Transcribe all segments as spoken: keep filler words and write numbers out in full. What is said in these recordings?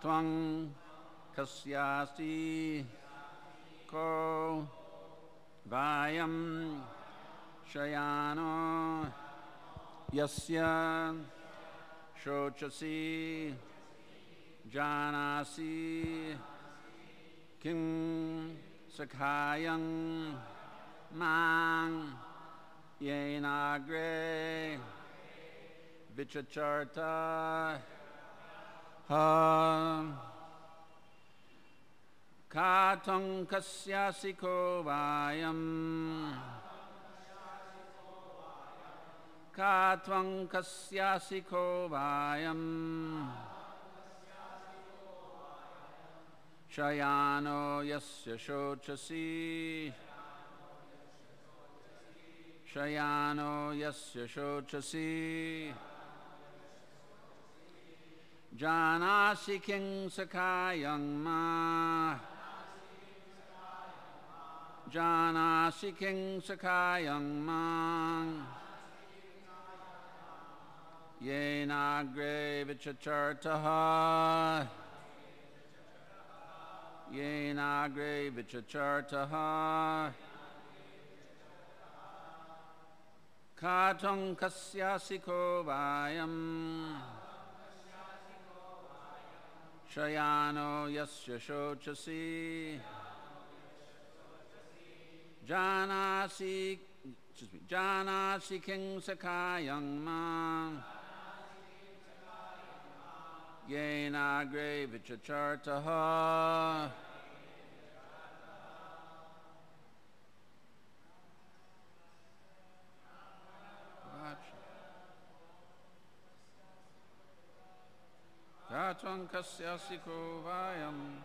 Twang kasyasi ko vayam shayano yasya shochasi janasi kim sakhayang mang yenagre vichacharta ha katang kasyasi ko vayam katvang kasyasi ko vayam shayano yasya shochasi shayano yasya shochasi janasi king sakayang ma janasi king sakayang ma yenagre vichachartaha yenagre vichachartaha katang kasyasi ko vayam shayano yasya shochasi janasi excuse me janasi king sakayang ma yenagre vichachartaha katang kasyasi ko vayam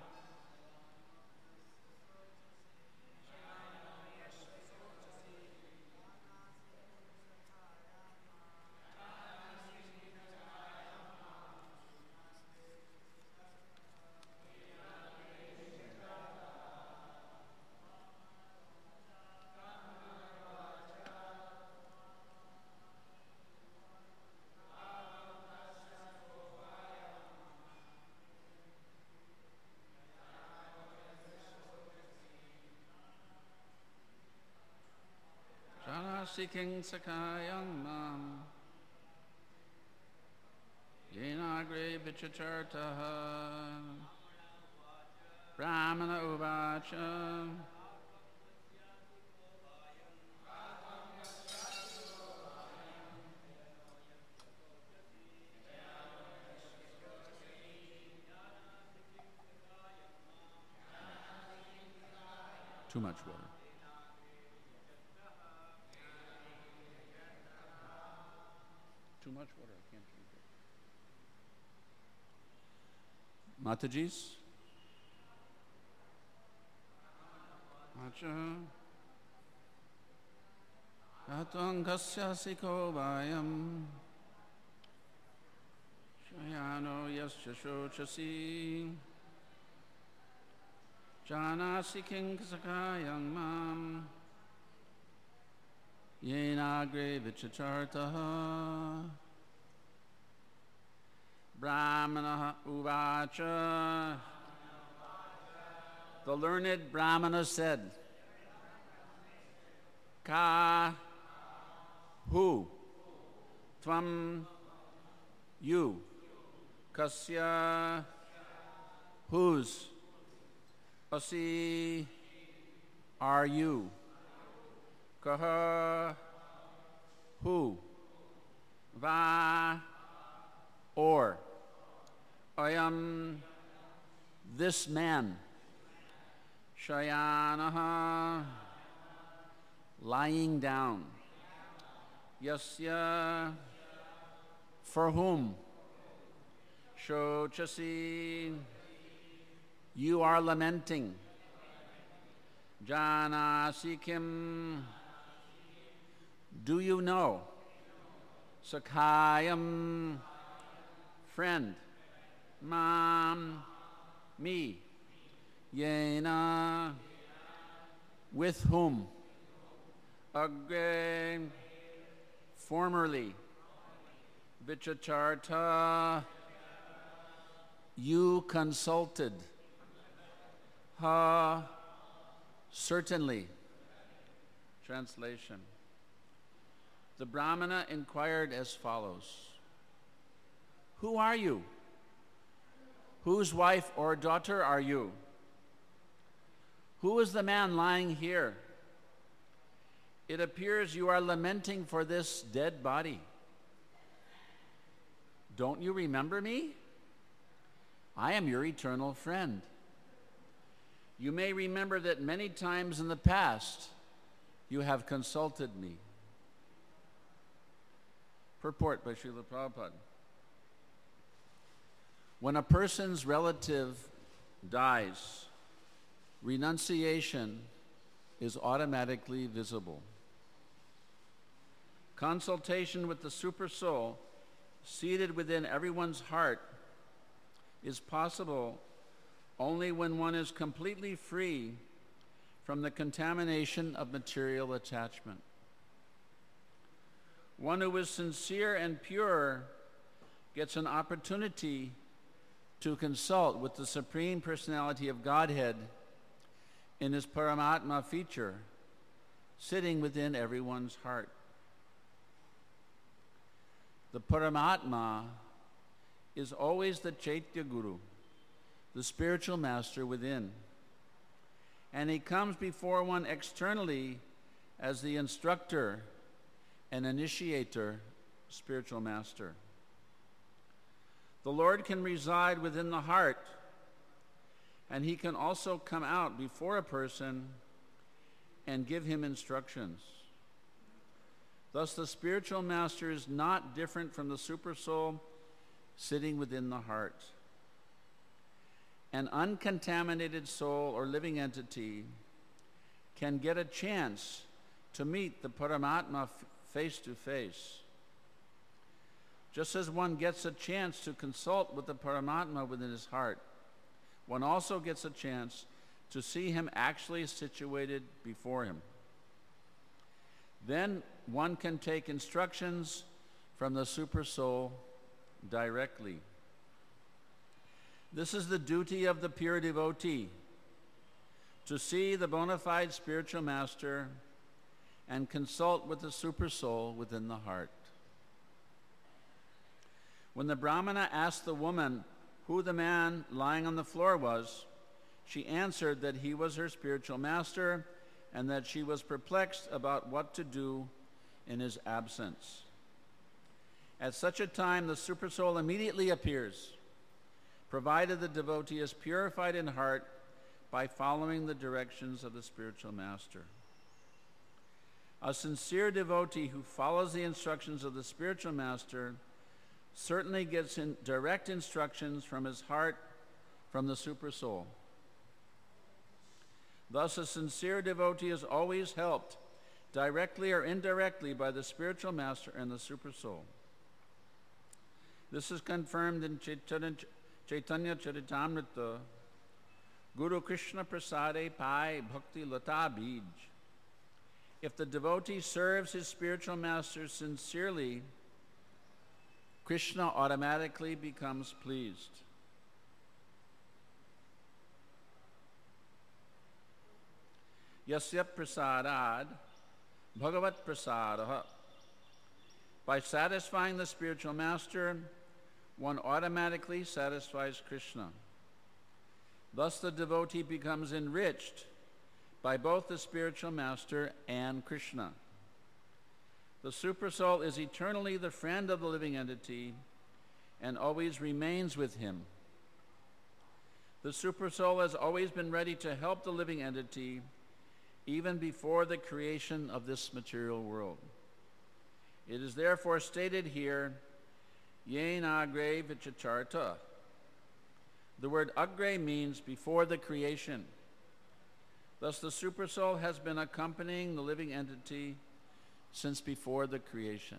King sakayang mam yenagre vichachartaha brahmana uvacha too much water. Too much water, I can't drink it. Matajis? Acha. Katang kasyasi ko vayam shayano yasya shochasi janasi king sakayang mam yenagre vichachartaha brahmana uvacha. The learned Brahmana said, Ka hu tvam you kasya whose asi are you kaha who va or I am this man shayanaha lying down yasya for whom shochasi you are lamenting janasi kim do you know sakhayam friend mam me yena with whom agre formerly vichacharta you consulted. Ha, certainly. Translation. The Brahmana inquired as follows: Who are you? Whose wife or daughter are you? Who is the man lying here? It appears you are lamenting for this dead body. Don't you remember me? I am your eternal friend. You may remember that many times in the past you have consulted me. Purport by Srila Prabhupada. When a person's relative dies, renunciation is automatically visible. Consultation with the Supersoul, seated within everyone's heart, is possible only when one is completely free from the contamination of material attachment. One who is sincere and pure gets an opportunity to consult with the Supreme Personality of Godhead in his Paramatma feature, sitting within everyone's heart. The Paramatma is always the Chaitya Guru, the spiritual master within. And he comes before one externally as the instructor and initiator, spiritual master. The Lord can reside within the heart, and he can also come out before a person and give him instructions. Thus, the spiritual master is not different from the Supersoul sitting within the heart. An uncontaminated soul or living entity can get a chance to meet the Paramatma f- face to face. Just as one gets a chance to consult with the Paramatma within his heart, one also gets a chance to see him actually situated before him. Then one can take instructions from the Supersoul directly. This is the duty of the pure devotee, to see the bona fide spiritual master and consult with the Supersoul within the heart. When the Brahmana asked the woman who the man lying on the floor was, she answered that he was her spiritual master and that she was perplexed about what to do in his absence. At such a time, the Supersoul immediately appears, provided the devotee is purified in heart by following the directions of the spiritual master. A sincere devotee who follows the instructions of the spiritual master certainly gets in direct instructions from his heart from the Supersoul. Thus, a sincere devotee is always helped, directly or indirectly, by the spiritual master and the Supersoul. This is confirmed in Chaitanya, Chaitanya Charitamrita, Guru Krishna Prasade Pai Bhakti Lata Bij. If the devotee serves his spiritual master sincerely, Krishna automatically becomes pleased. Yasya prasadad bhagavat prasadaha. By satisfying the spiritual master, one automatically satisfies Krishna. Thus the devotee becomes enriched by both the spiritual master and Krishna. The Supersoul is eternally the friend of the living entity and always remains with him. The Supersoul has always been ready to help the living entity even before the creation of this material world. It is therefore stated here, Yen agre vichacharta. The word agre means before the creation. Thus the Supersoul has been accompanying the living entity since before the creation.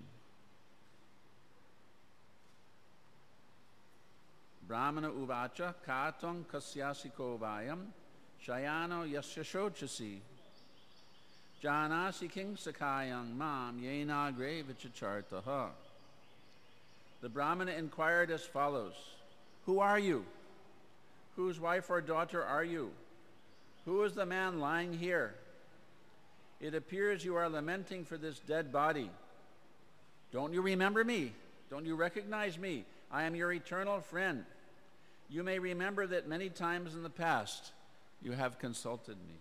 Brahmana uvacha katang kasyasiko vayam shayano yasya shochasi janasi king sakayang mam yena gre vichachartaha. The Brahmana inquired as follows: Who are you? Whose wife or daughter are you? Who is the man lying here? It appears you are lamenting for this dead body. Don't you remember me? Don't you recognize me? I am your eternal friend. You may remember that many times in the past you have consulted me.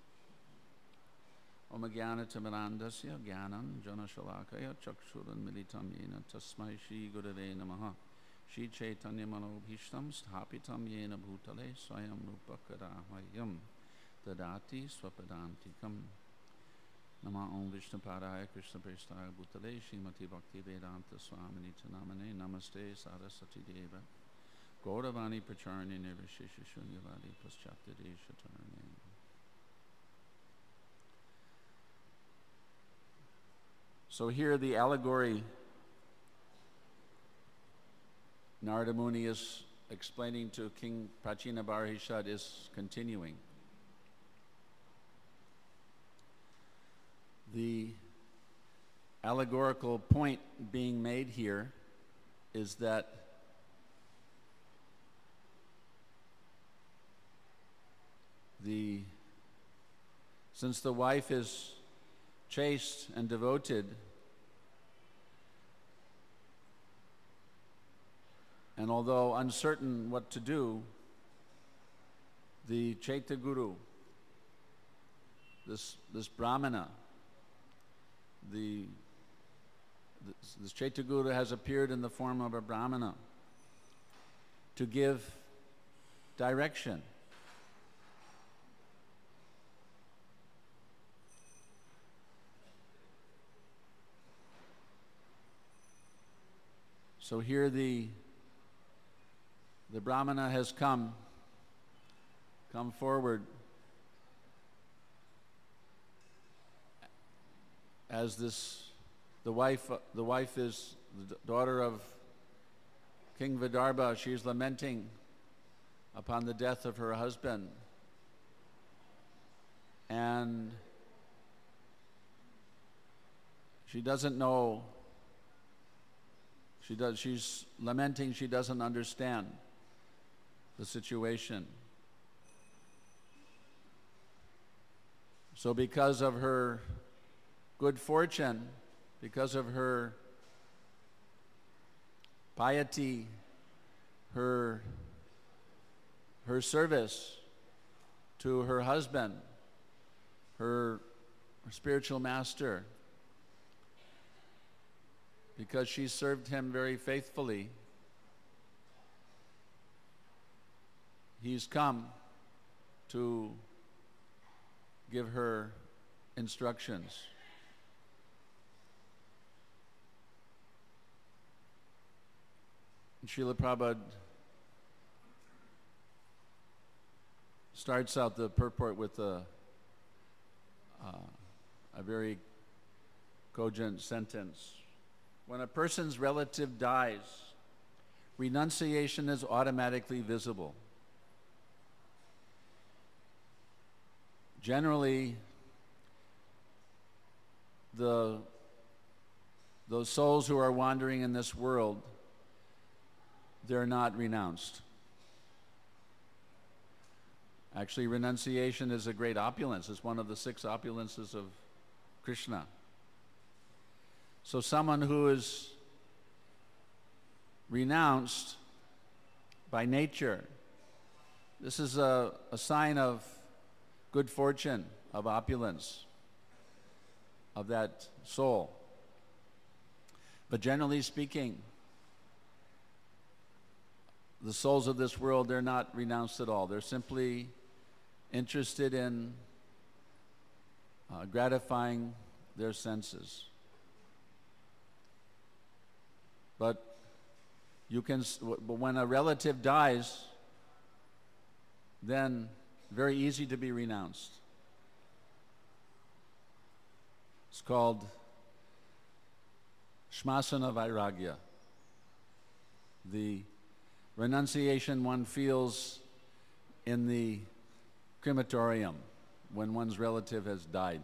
Om Jnana-timirandasya Jnanam Janashalakaya Chakshuran Militam Yena Tasmai Shri Gurave Namaha Shri Chaitanya Manobhishtam Sthapitam Yena Bhutale Swayam Rupakaramayam Tadati Swapadantikam Nama Om Vishnu Paraya Krishna Prestaya Bhutale Srimati Bhakti Vedanta Swamini Chanamane Namaste Saraswati Deva Gauravani Pacharni Nirvishesha Shunyavadi Paschaptade Shatarne. So here the allegory Narada Muni is explaining to King Prachina Barahishad is continuing. The allegorical point being made here is that the since the wife is chaste and devoted, and although uncertain what to do, the Chaitya Guru, this, this Brahmana, the, this, this Chaitya Guru has appeared in the form of a Brahmana to give direction. So here the the Brahmana has come, come forward as this, the wife, the wife is the daughter of King Vidarbha. She is lamenting upon the death of her husband. And she doesn't know. She does, she's lamenting, she doesn't understand the situation. So because of her good fortune, because of her piety, her, her service to her husband, her, her spiritual master, because she served him very faithfully, he's come to give her instructions. And Srila Prabhupada starts out the purport with a, uh, a very cogent sentence. When a person's relative dies, renunciation is automatically visible. Generally, the, those souls who are wandering in this world, they're not renounced. Actually, renunciation is a great opulence. It's one of the six opulences of Krishna. So someone who is renounced by nature, this is a, a sign of good fortune, of opulence, of that soul. But generally speaking, the souls of this world, they're not renounced at all. They're simply interested in uh, gratifying their senses. But you can, but when a relative dies, then very easy to be renounced. It's called Shmasana Vairagya. The renunciation one feels in the crematorium when one's relative has died.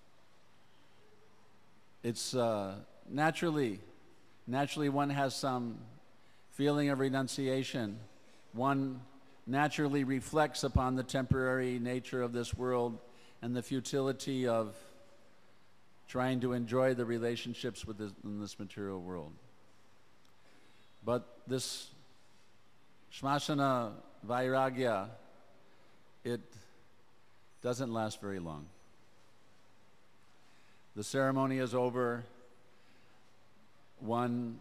It's uh, naturally, naturally one has some feeling of renunciation. One naturally reflects upon the temporary nature of this world and the futility of trying to enjoy the relationships with this, in this material world. But this Shmasana Vairagya, it doesn't last very long. The ceremony is over. One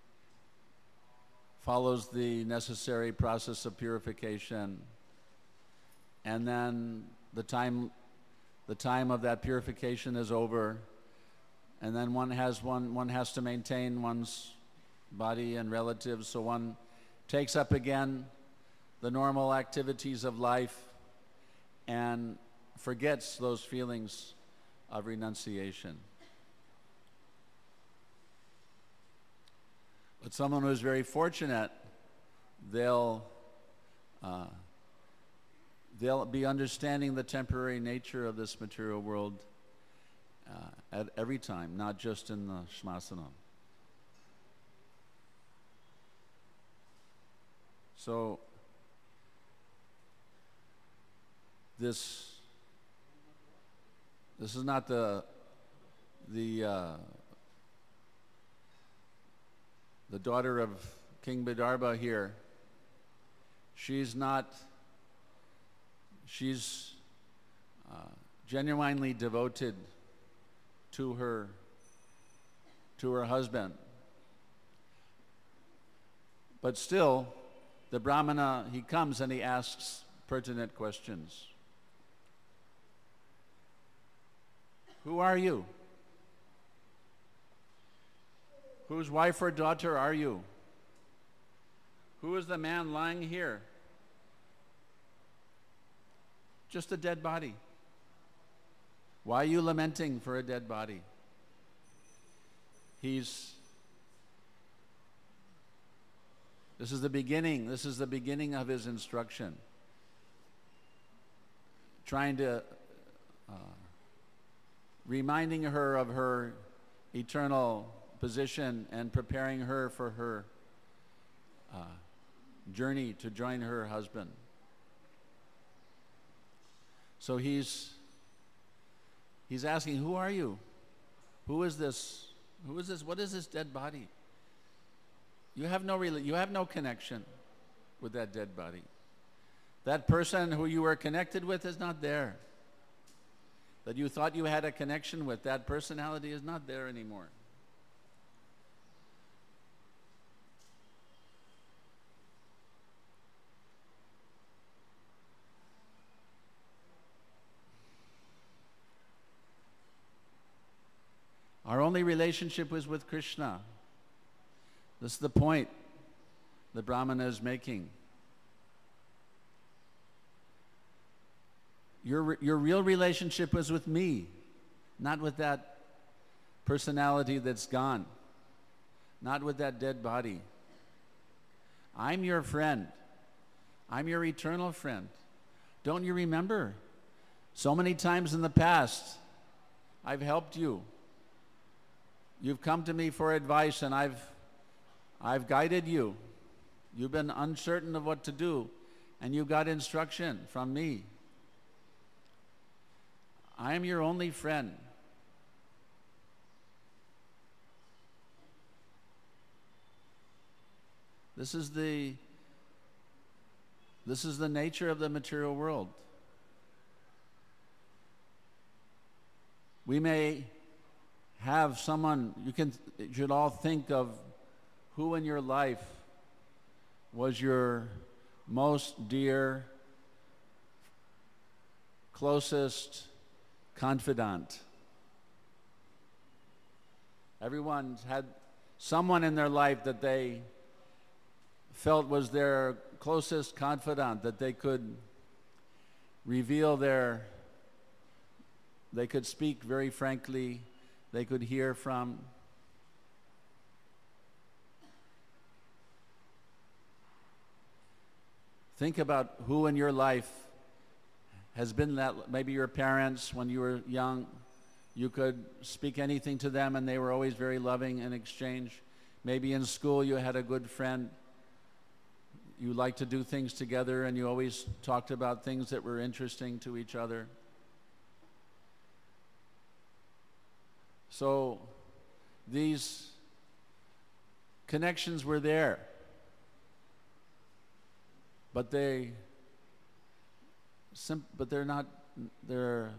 follows the necessary process of purification, and then the time, the time of that purification is over, and then one has one one has to maintain one's body and relatives, so one takes up again the normal activities of life and forgets those feelings of renunciation. But someone who's very fortunate, they'll uh, they'll be understanding the temporary nature of this material world uh, at every time, not just in the Shmasana. So this this is not the the uh, the daughter of King Vidarbha here. She's not. She's uh, genuinely devoted to her to her husband, but still, the Brahmana, he comes and he asks pertinent questions. Who are you? Whose wife or daughter are you? Who is the man lying here? Just a dead body. Why are you lamenting for a dead body? He's This is the beginning. This is the beginning of his instruction. Trying to, uh, reminding her of her eternal position and preparing her for her uh, journey to join her husband. So he's he's asking, who are you? Who is this? Who is this? What is this dead body? You have no rela- you have no connection with that dead body. That person who you were connected with is not there. That you thought you had a connection with, that personality is not there anymore. Our only relationship was with Krishna. This is the point the Brahmana is making. Your, your real relationship was with me, not with that personality that's gone, not with that dead body. I'm your friend. I'm your eternal friend. Don't you remember? So many times in the past, I've helped you. You've come to me for advice, and I've, I've guided you. You've been uncertain of what to do, and you got instruction from me. I am your only friend. This is the, this is the nature of the material world. We may have someone, you can, you should all think of who in your life was your most dear, closest confidant. Everyone's had someone in their life that they felt was their closest confidant, that they could reveal their, they could speak very frankly, they could hear from. Think about who in your life has been that. Maybe your parents, when you were young, you could speak anything to them and they were always very loving in exchange. Maybe in school you had a good friend. you liked to do things together, and you always talked about things that were interesting to each other. So these connections were there, but they, sim- but they're not, they're,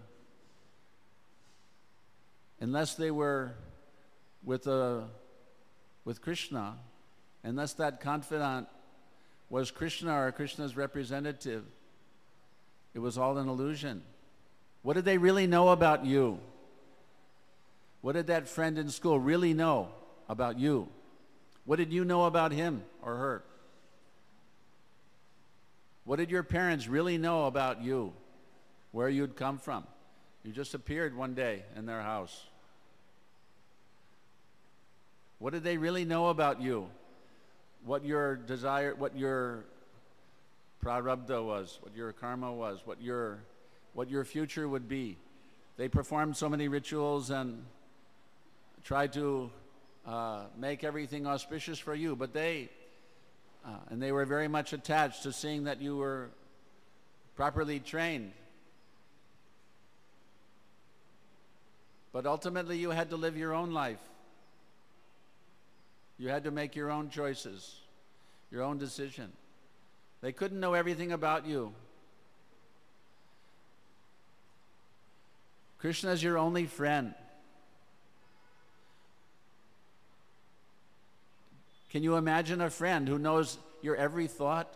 unless they were with a, with Krishna, unless that confidant was Krishna or Krishna's representative, it was all an illusion. What did they really know about you? What did that friend in school really know about you? What did you know about him or her? What did your parents really know about you? Where you'd come from? You just appeared one day in their house. What did they really know about you? What your desire, what your prarabdha was, what your karma was, what your, what your future would be. They performed so many rituals and tried to uh, make everything auspicious for you, but they, uh, and they were very much attached to seeing that you were properly trained. But ultimately you had to live your own life. You had to make your own choices, your own decision. They couldn't know everything about you. Krishna is your only friend. Can you imagine a friend who knows your every thought?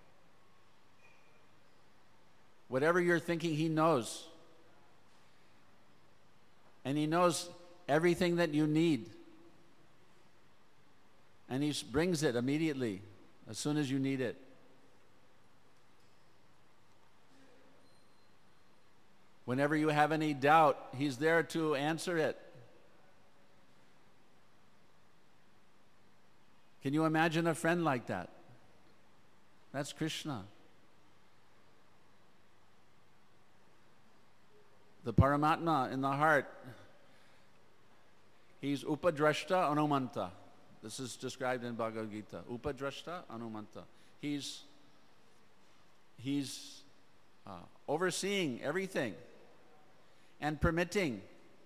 Whatever you're thinking, he knows. And he knows everything that you need. And he brings it immediately, as soon as you need it. Whenever you have any doubt, he's there to answer it. Can you imagine a friend like that? That's Krishna. The Paramatma in the heart, he's Upadrashta Anumanta. This is described in Bhagavad Gita. Upadrashta Anumanta. He's, he's uh, overseeing everything and permitting.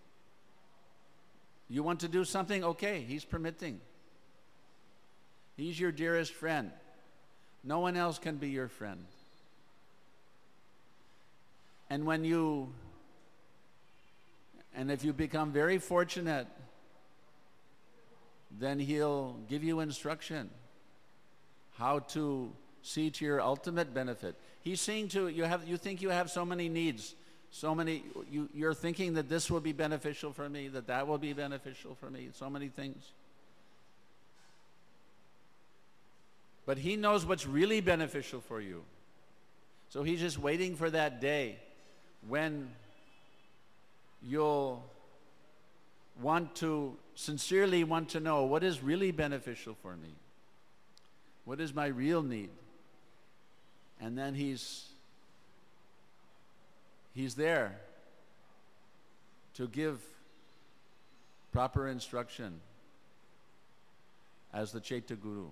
You want to do something? Okay, he's permitting. He's your dearest friend. No one else can be your friend. And when you, and if you become very fortunate, then he'll give you instruction how to see to your ultimate benefit. He's seeing to, you have, you think you have so many needs, so many, you, you're thinking that this will be beneficial for me, that that will be beneficial for me, so many things. But he knows what's really beneficial for you. So he's just waiting for that day when you'll want to, sincerely want to know what is really beneficial for me. What is my real need? And then he's, he's there to give proper instruction as the Chaitya Guru.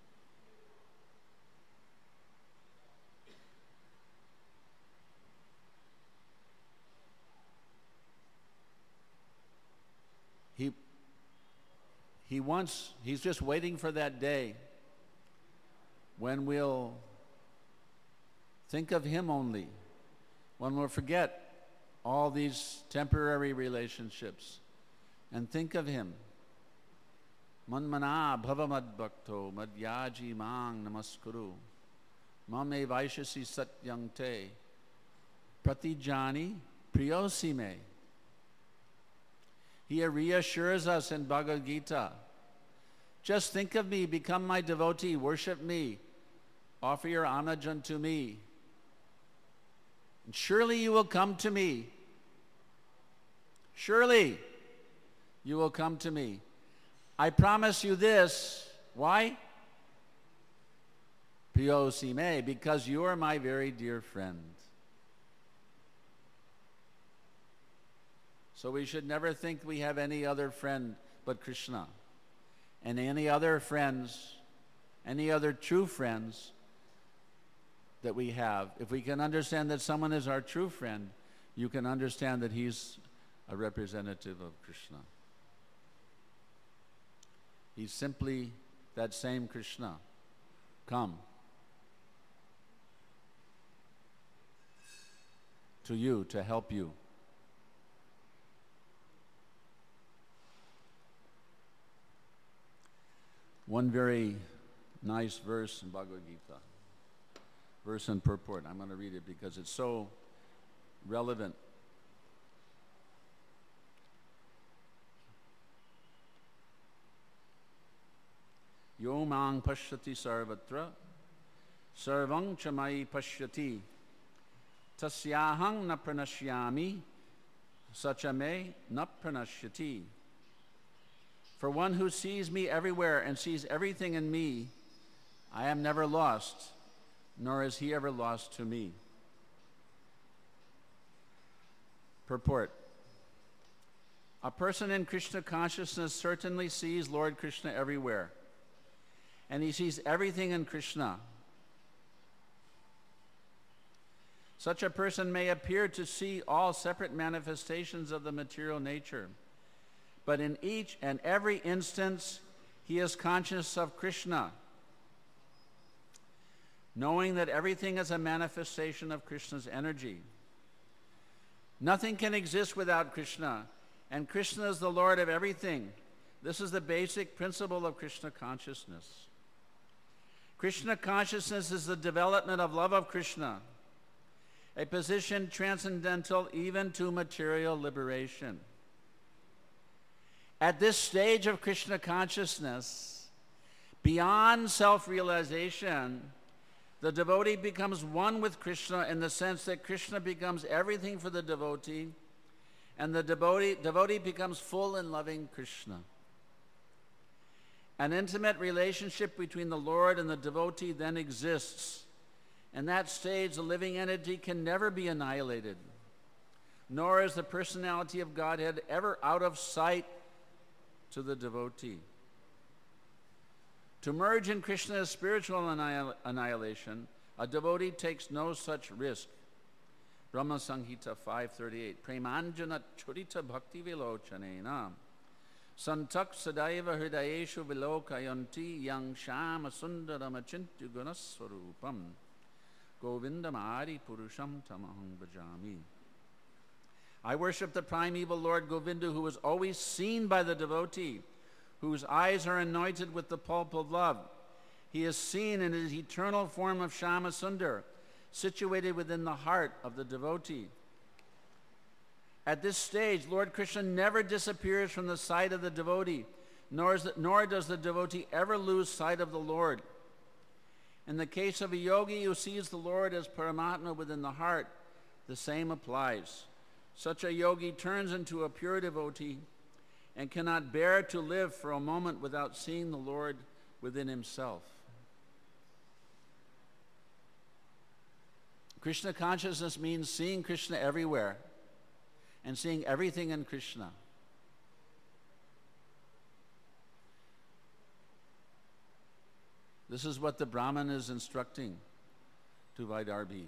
He, he wants, he's just waiting for that day when we'll think of him only, when we'll forget all these temporary relationships and think of him. Manmana bhava madbhakto madhyaji mang namaskuru mame vaishasi satyang te pratijani priyosi me. He reassures us in Bhagavad Gita. Just think of me, become my devotee, worship me, offer your homage unto me. And surely you will come to me. Surely you will come to me. I promise you this. Why? Priyosi me, because you are my very dear friend. So we should never think we have any other friend but Krishna. And any other friends, any other true friends, that we have, if we can understand that someone is our true friend, you can understand that he's a representative of Krishna. He's simply that same Krishna. Come to you to help you. One very nice verse in Bhagavad Gita, verse and purport. I'm going to read it because it's so relevant. Yo mang pashyati sarvatra, sarvang chamai pashyati, tasyahang na pranashyami, sachame na pranashyati. For one who sees me everywhere and sees everything in me, I am never lost, nor is he ever lost to me. Purport. A person in Krishna consciousness certainly sees Lord Krishna everywhere, and he sees everything in Krishna. Such a person may appear to see all separate manifestations of the material nature, but in each and every instance, he is conscious of Krishna, knowing that everything is a manifestation of Krishna's energy. Nothing can exist without Krishna, and Krishna is the Lord of everything. This is the basic principle of Krishna consciousness. Krishna consciousness is the development of love of Krishna, a position transcendental even to material liberation. At this stage of Krishna consciousness, beyond self-realization, the devotee becomes one with Krishna in the sense that Krishna becomes everything for the devotee, and the devotee, devotee becomes full in loving Krishna. An intimate relationship between the Lord and the devotee then exists. In that stage, the living entity can never be annihilated, nor is the personality of Godhead ever out of sight to the devotee. To merge in Krishna's spiritual annihil- annihilation, a devotee takes no such risk. Brahma Samhita five thirty-eight. Premanjana churita bhakti vilochanena santak sadaiva hridayeshu vilokayanti yang shama sundaram achintu gunaswarupam govindam adi purusham tamaham bhajami. I worship the primeval Lord Govinda, who is always seen by the devotee, whose eyes are anointed with the pulp of love. He is seen in his eternal form of Shama Sundar, situated within the heart of the devotee. At this stage, Lord Krishna never disappears from the sight of the devotee, nor, is the, nor does the devotee ever lose sight of the Lord. In the case of a yogi who sees the Lord as Paramatma within the heart, the same applies. Such a yogi turns into a pure devotee and cannot bear to live for a moment without seeing the Lord within himself. Krishna consciousness means seeing Krishna everywhere and seeing everything in Krishna. This is what the Brahman is instructing to Vaidarbhi.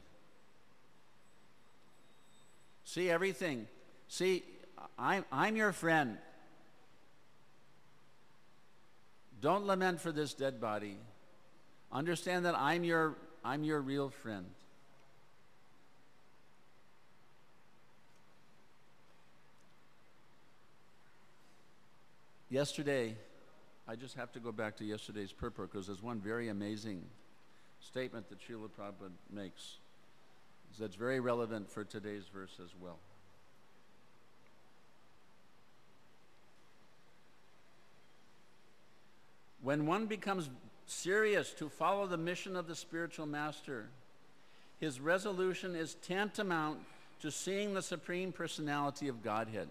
See everything. See, I'm, I'm your friend. Don't lament for this dead body. Understand that I'm your, I'm your real friend. Yesterday, I just have to go back to yesterday's purport because there's one very amazing statement that Srila Prabhupada makes that's very relevant for today's verse as well. When one becomes serious to follow the mission of the spiritual master, his resolution is tantamount to seeing the Supreme Personality of Godhead.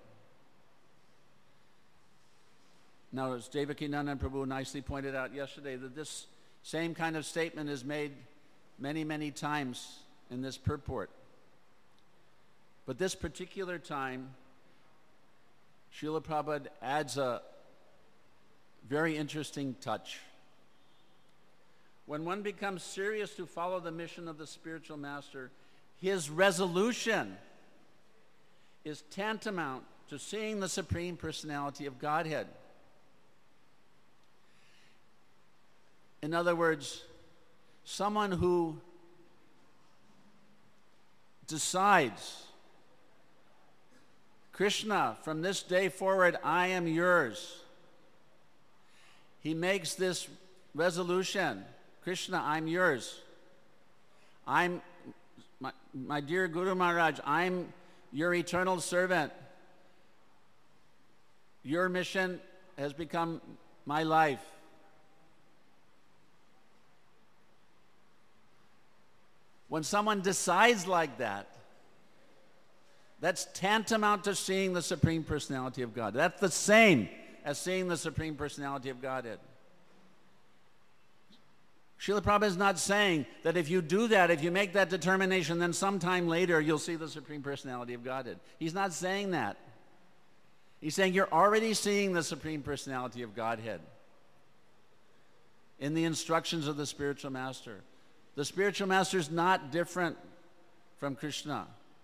Now, as Devakinandan Prabhu nicely pointed out yesterday, that this same kind of statement is made many, many times in this purport. But this particular time, Srila Prabhupada adds a very interesting touch. when one becomes serious to follow the mission of the spiritual master, his resolution is tantamount to seeing the Supreme Personality of Godhead. In other words, someone who decides, Krishna, from this day forward, I am yours. He makes this resolution, Krishna, I'm yours. I'm, my, my dear Guru Maharaj, I'm your eternal servant. Your mission has become my life. When someone decides like that, that's tantamount to seeing the Supreme Personality of God. That's the same as seeing the Supreme Personality of Godhead. Srila Prabhupada is not saying that if you do that, if you make that determination, then sometime later you'll see the Supreme Personality of Godhead. He's not saying that. He's saying you're already seeing the Supreme Personality of Godhead in the instructions of the spiritual master. The spiritual master is not different from Krishna.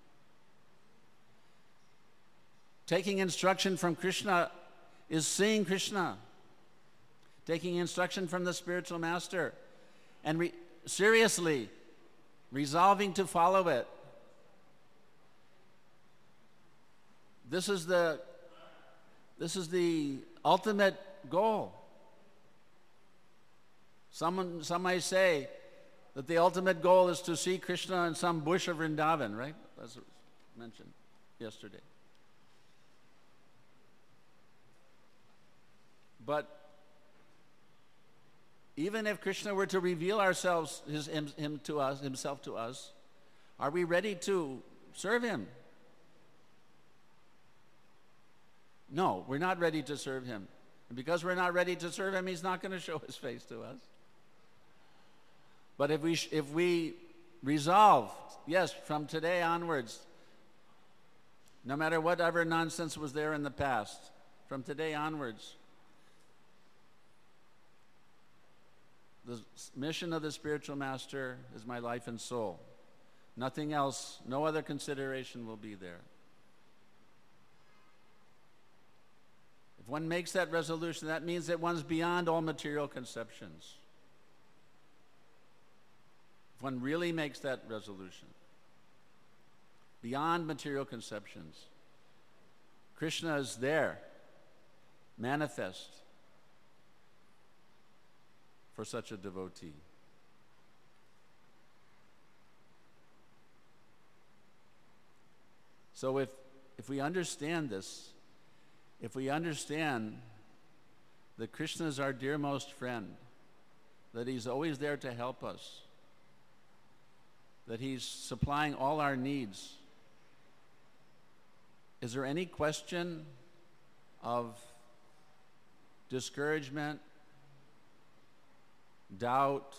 Taking instruction from Krishna is seeing Krishna. Taking instruction from the spiritual master and re- seriously resolving to follow it. This is the this is the ultimate goal. Someone some might say that the ultimate goal is to see Krishna in some bush of Vrindavan, right? As was mentioned yesterday. But even if Krishna were to reveal ourselves, his, him, him to us, himself to us, are we ready to serve him? No, we're not ready to serve him. And because we're not ready to serve him, he's not going to show his face to us. But if we, if we resolve, yes, from today onwards, no matter whatever nonsense was there in the past, from today onwards, the mission of the spiritual master is my life and soul. Nothing else, no other consideration will be there. If one makes that resolution, that means that one's beyond all material conceptions. If one really makes that resolution, beyond material conceptions, Krishna is there, manifest for such a devotee. So if, if we understand this, if we understand that Krishna is our dearmost friend, that he's always there to help us, that he's supplying all our needs, is there any question of discouragement, doubt?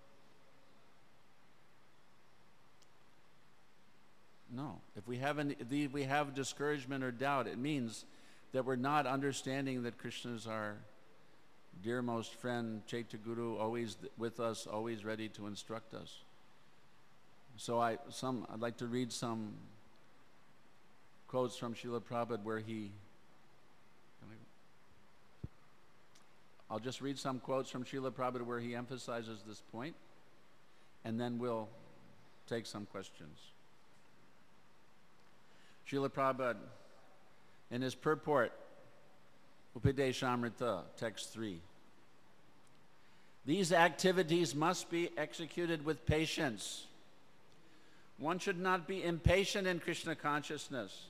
No. If we have any, if we have discouragement or doubt, it means that we're not understanding that Krishna is our dearmost friend, Chaitya Guru, always with us, always ready to instruct us. So I, some, I'd like to read some quotes from Srila Prabhupada where he, I'll just read some quotes from Srila Prabhupada where he emphasizes this point, and then we'll take some questions. Srila Prabhupada, in his purport, Upadeshamrita, text three, these activities must be executed with patience. One should not be impatient in Krishna consciousness.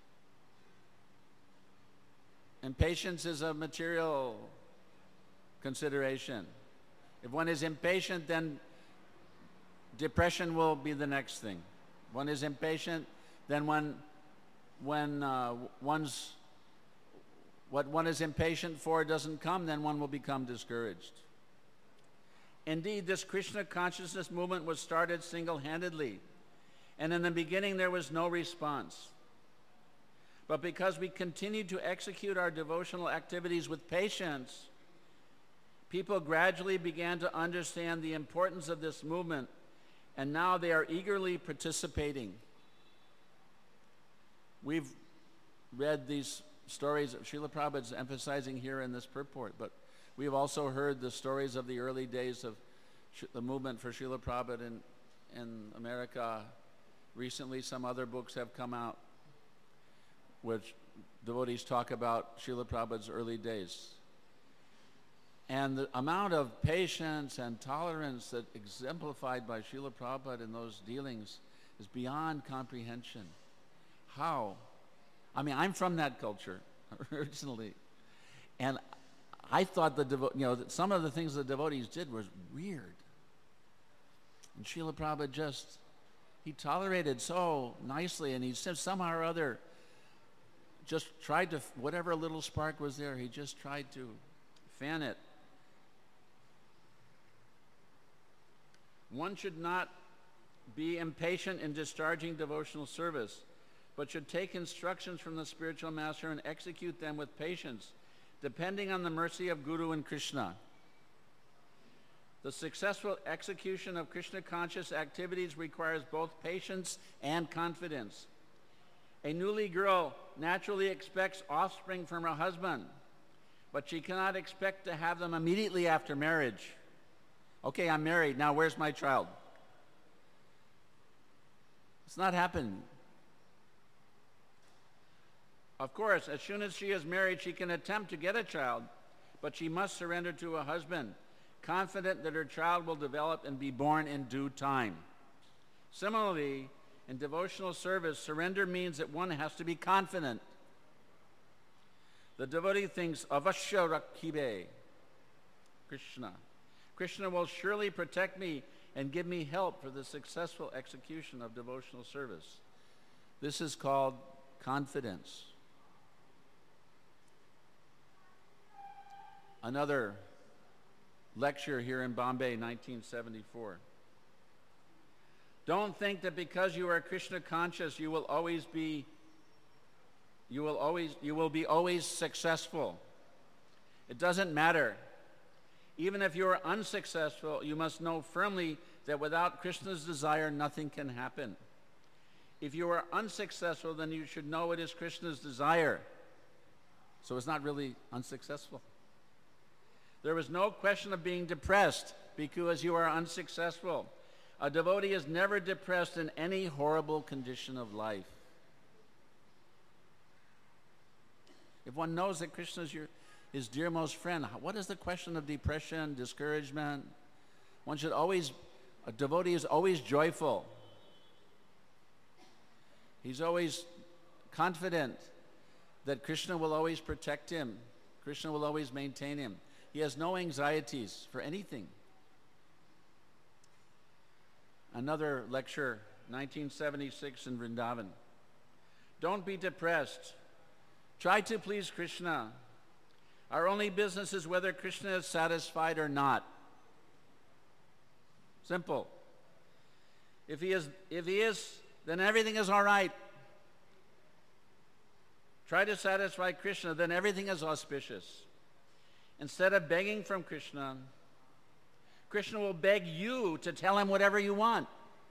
Impatience is a material consideration. If one is impatient, then depression will be the next thing. One is impatient, then one, when uh, one's, what one is impatient for doesn't come, then one will become discouraged. Indeed, this Krishna consciousness movement was started single-handedly, and in the beginning there was no response. But because we continued to execute our devotional activities with patience, People gradually began to understand the importance of this movement, and now they are eagerly participating. We've read these stories of Srila Prabhupada's emphasizing here in this purport, but we've also heard the stories of the early days of sh- the movement for Srila Prabhupada in, in America. Recently, some other books have come out which devotees talk about Srila Prabhupada's early days. And the amount of patience and tolerance that exemplified by Srila Prabhupada in those dealings is beyond comprehension. How? I mean, I'm from that culture originally, and I thought the devo- you know that some of the things the devotees did was weird. And Srila Prabhupada just he tolerated so nicely, and he said somehow or other just tried to whatever little spark was there, he just tried to fan it. One should not be impatient in discharging devotional service, but should take instructions from the spiritual master and execute them with patience, depending on the mercy of Guru and Krishna. The successful execution of Krishna-conscious activities requires both patience and confidence. A newly girl naturally expects offspring from her husband, but she cannot expect to have them immediately after marriage. Okay, I'm married, now where's my child? It's not happening. Of course, as soon as she is married, she can attempt to get a child, but she must surrender to a husband, confident that her child will develop and be born in due time. Similarly, in devotional service, surrender means that one has to be confident. The devotee thinks, Avashya Rakhibe, Krishna. Krishna will surely protect me and give me help for the successful execution of devotional service. This is called confidence. Another lecture here in Bombay, nineteen seventy-four. Don't think that because you are Krishna conscious, you will always be, you will always, you will be always successful. It doesn't matter. Even if you are unsuccessful, you must know firmly that without Krishna's desire, nothing can happen. If you are unsuccessful, then you should know it is Krishna's desire. So it's not really unsuccessful. There is no question of being depressed because you are unsuccessful. A devotee is never depressed in any horrible condition of life. If one knows that Krishna is your, his dearmost friend, what is the question of depression, discouragement? One should always, a devotee is always joyful. He's always confident that Krishna will always protect him. Krishna will always maintain him. He has no anxieties for anything. Another lecture, nineteen seventy-six in Vrindavan. Don't be depressed. Try to please Krishna. Our only business is whether Krishna is satisfied or not. Simple. If he is, if he is, then everything is all right. Try to satisfy Krishna, then everything is auspicious. Instead of begging from Krishna, Krishna will beg you to tell him whatever you want.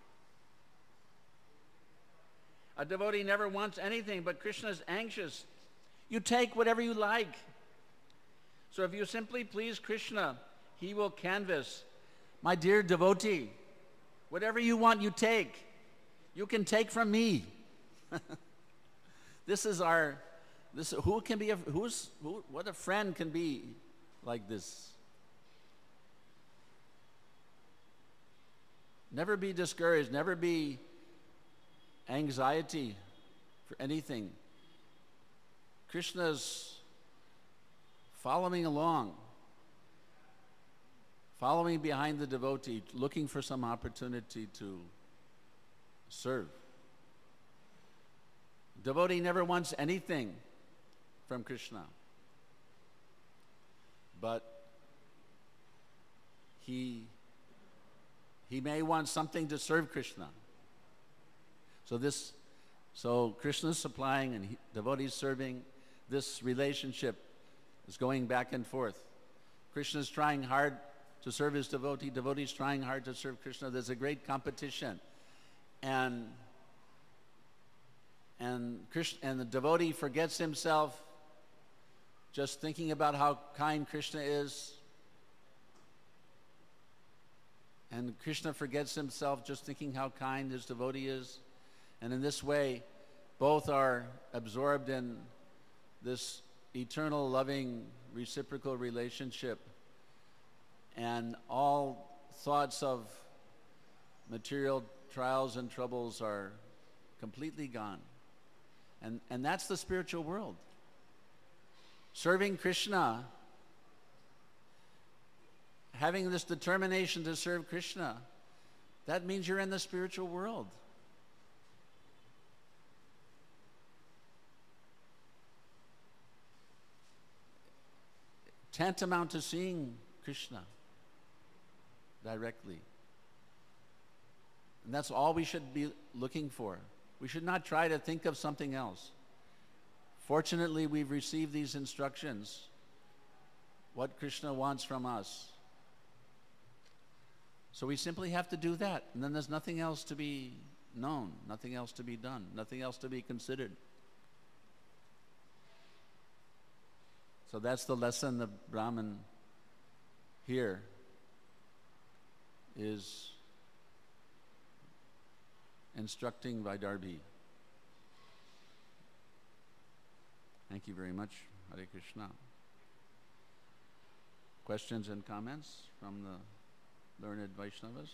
A devotee never wants anything, but Krishna is anxious. You take whatever you like. So if you simply please Krishna, he will canvass, my dear devotee, whatever you want, you take. You can take from me. This is our, this, who can be, a, who's, who, what a friend can be like this. Never be discouraged, never be anxiety for anything. Krishna's following along, following behind the devotee, looking for some opportunity to serve. Devotee never wants anything from Krishna, but he he may want something to serve Krishna. So this, so Krishna's supplying and he, devotees serving. This relationship is going back and forth. Krishna is trying hard to serve his devotee, devotees trying hard to serve Krishna. There's a great competition. And, and, Krishna, and the devotee forgets himself just thinking about how kind Krishna is. And Krishna forgets himself just thinking how kind his devotee is. And in this way, both are absorbed in this eternal, loving, reciprocal relationship. And all thoughts of material trials and troubles are completely gone. And, and that's the spiritual world. Serving Krishna, having this determination to serve Krishna, that means you're in the spiritual world. Tantamount to seeing Krishna directly. And that's all we should be looking for. We should not try to think of something else. Fortunately, we've received these instructions, what Krishna wants from us. So we simply have to do that, and then there's nothing else to be known, nothing else to be done, nothing else to be considered. So that's the lesson the Brahman here is instructing Vaidarbhi. Thank you very much. Hare Krishna. Questions and comments from the learned Vaishnavas?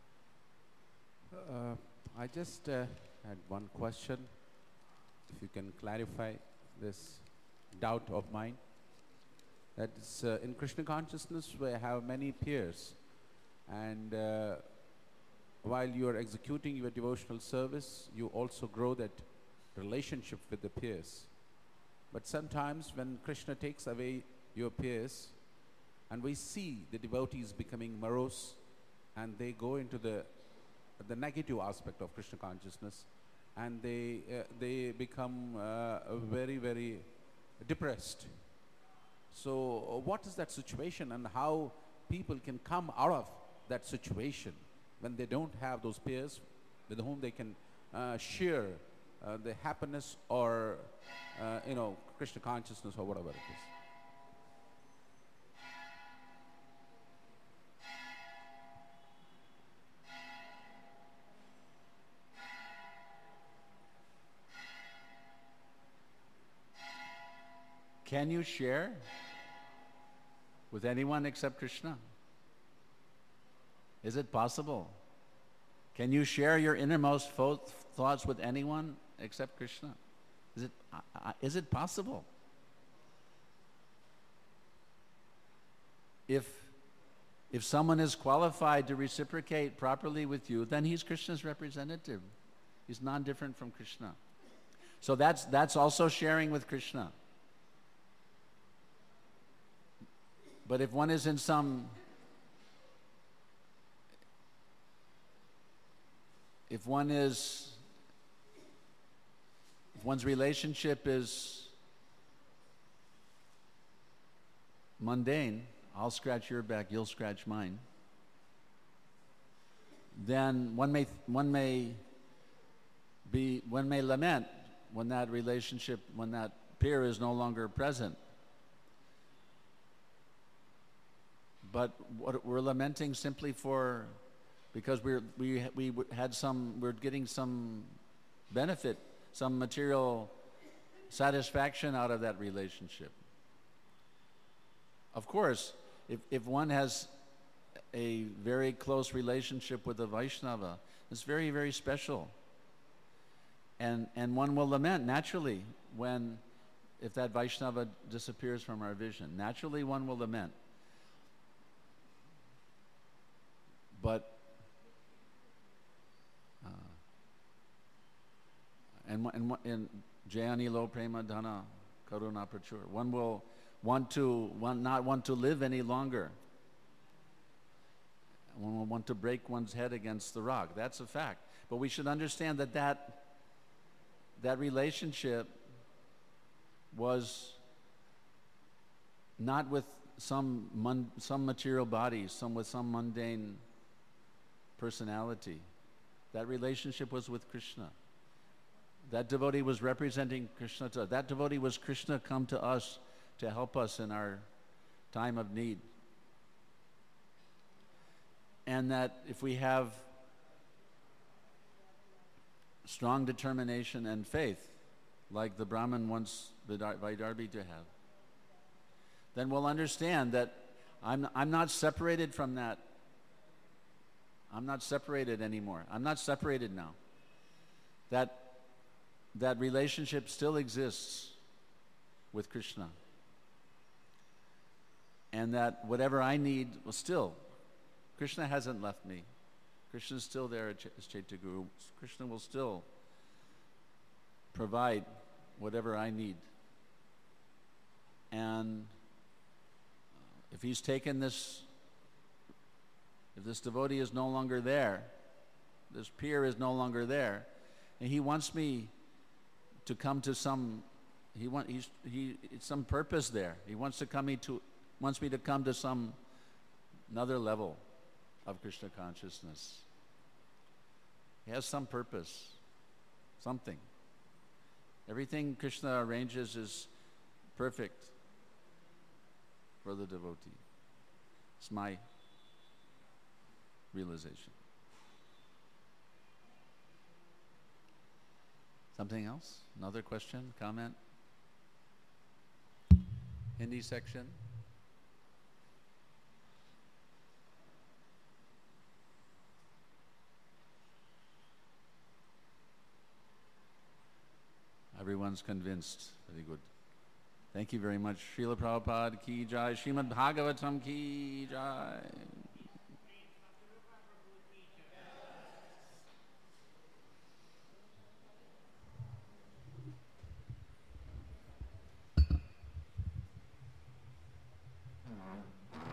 Uh, I just uh, had one question. If you can clarify this doubt of mine. That is, uh, in Krishna consciousness, we have many peers. And uh, while you are executing your devotional service, you also grow that relationship with the peers. But sometimes when Krishna takes away your peers, and we see the devotees becoming morose, and they go into the the negative aspect of Krishna consciousness, and they uh, they become uh, very very depressed. So uh, what is that situation, and how people can come out of that situation when they don't have those peers with whom they can uh, share uh, the happiness or uh, you know, Krishna consciousness or whatever it is? Can you share with anyone except Krishna? Is it possible? Can you share your innermost fo- thoughts with anyone except Krishna? Is it, uh, is it possible? If, if someone is qualified to reciprocate properly with you, then he's Krishna's representative. He's non-different from Krishna. So that's, that's also sharing with Krishna. But if one is in some, if one is, if one's relationship is mundane, I'll scratch your back, you'll scratch mine, then one may, one may be, one may lament when that relationship, when that peer is no longer present. But what we're lamenting simply for, because we're, we, we had some, we're getting some benefit, some material satisfaction out of that relationship. Of course, if, if one has a very close relationship with a Vaishnava, it's very, very special. And, and one will lament naturally when, if that Vaishnava disappears from our vision. Naturally one will lament. But, uh, and, and, and Jayani lo prema dhana karuna prachur. One will want to, one, not want to live any longer. One will want to break one's head against the rock. That's a fact. But we should understand that that, that relationship was not with some, mun- some material body, some with some mundane personality. That relationship was with Krishna. That devotee was representing Krishna to us. That devotee was Krishna come to us to help us in our time of need. And that if we have strong determination and faith, like the Brahman wants Vaidarbhi to have, then we'll understand that I'm, I'm not separated from that. I'm not separated anymore. I'm not separated now. That, that relationship still exists with Krishna. And that whatever I need, well, still, Krishna hasn't left me. Krishna is still there as Chaitya Guru. Krishna will still provide whatever I need. And if he's taken this, if this devotee is no longer there, this peer is no longer there, and he wants me to come to some, he want, he's, he, it's some purpose there. He wants to come me to, wants me to come to some another level of Krishna consciousness. He has some purpose, something. Everything Krishna arranges is perfect for the devotee. It's my realization. Something else? Another question, comment? Hindi section? Everyone's convinced. Very good. Thank you very much. Srila Prabhupada ki jai. Srimad Bhagavatam ki jai.